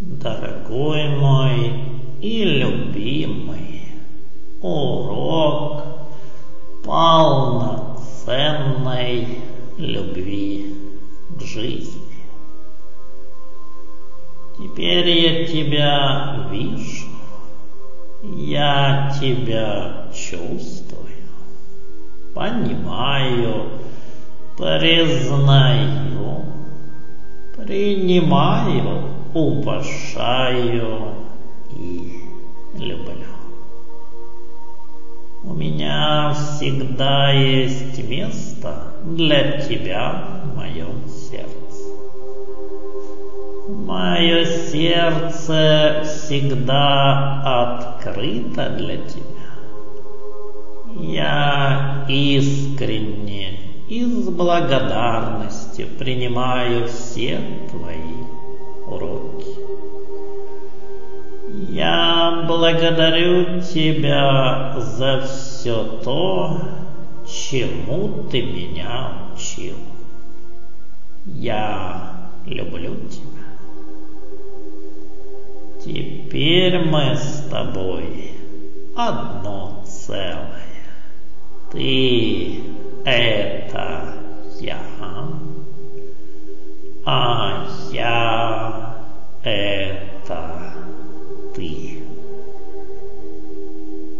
Дорогой мой и любимый, урок полноценной любви к жизни. Теперь я тебя вижу, я тебя чувствую, понимаю, признаю, принимаю, уважаю и люблю. У меня всегда есть место для тебя в моем сердце. Мое сердце всегда открыто для тебя. Я искренне и с благодарностью принимаю все твои уроки. Я благодарю тебя за все то, чему ты меня учил. Я люблю тебя. Теперь мы с тобой одно целое. Ты — это я, а я — это